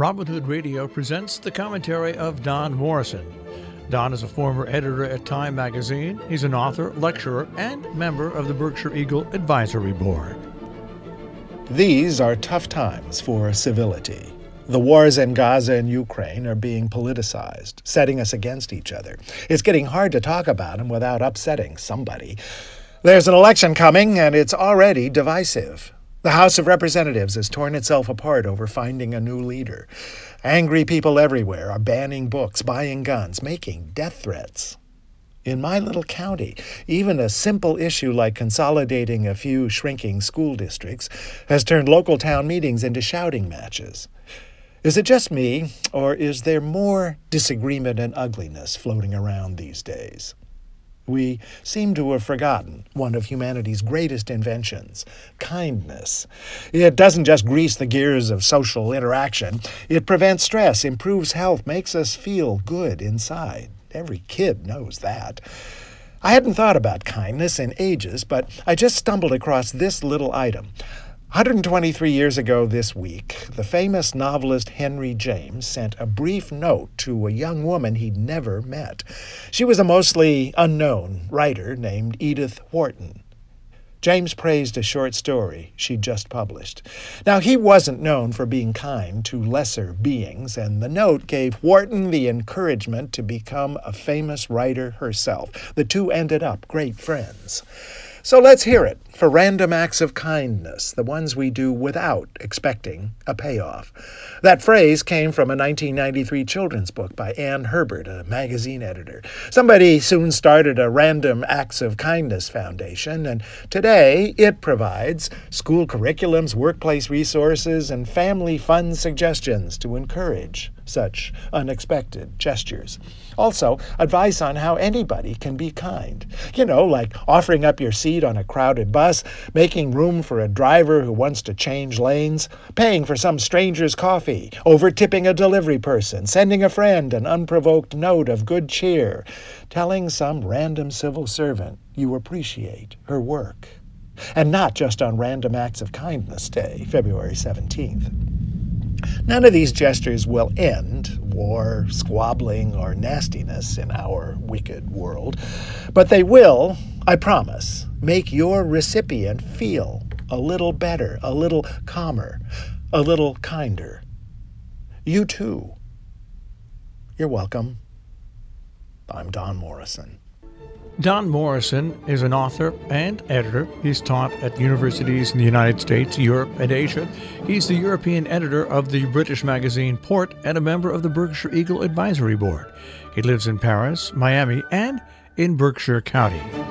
Robin Hood Radio presents the commentary of Don Morrison. Don is a former editor at Time magazine. He's an author, lecturer, and member of the Berkshire Eagle Advisory Board. These are tough times for civility. The wars in Gaza and Ukraine are being politicized, setting us against each other. It's getting hard to talk about them without upsetting somebody. There's an election coming, and it's already divisive. The House of Representatives has torn itself apart over finding a new leader. Angry people everywhere are banning books, buying guns, making death threats. In my little county, even a simple issue like consolidating a few shrinking school districts has turned local town meetings into shouting matches. Is it just me, or is there more disagreement and ugliness floating around these days? We seem to have forgotten one of humanity's greatest inventions, kindness. It doesn't just grease the gears of social interaction. It prevents stress, improves health, makes us feel good inside. Every kid knows that. I hadn't thought about kindness in ages, but I just stumbled across this little item. 123 years ago this week, the famous novelist Henry James sent a brief note to a young woman he'd never met. She was a mostly unknown writer named Edith Wharton. James praised a short story she'd just published. Now, he wasn't known for being kind to lesser beings, and the note gave Wharton the encouragement to become a famous writer herself. The two ended up great friends. So let's hear it for random acts of kindness, the ones we do without expecting a payoff. That phrase came from a 1993 children's book by Ann Herbert, a magazine editor. Somebody soon started a Random Acts of Kindness Foundation, and today it provides school curriculums, workplace resources, and family fun suggestions to encourage such unexpected gestures. Also, advice on how anybody can be kind. Like offering up your seat on a crowded bus, making room for a driver who wants to change lanes, paying for some stranger's coffee, over-tipping a delivery person, sending a friend an unprovoked note of good cheer, telling some random civil servant you appreciate her work. And not just on Random Acts of Kindness Day, February 17th. None of these gestures will end war, squabbling, or nastiness in our wicked world, but they will, I promise, make your recipient feel a little better, a little calmer, a little kinder. You too. You're welcome. I'm Don Morrison. Don Morrison is an author and editor. He's taught at universities in the United States, Europe, and Asia. He's the European editor of the British magazine Port and a member of the Berkshire Eagle Advisory Board. He lives in Paris, Miami, and in Berkshire County.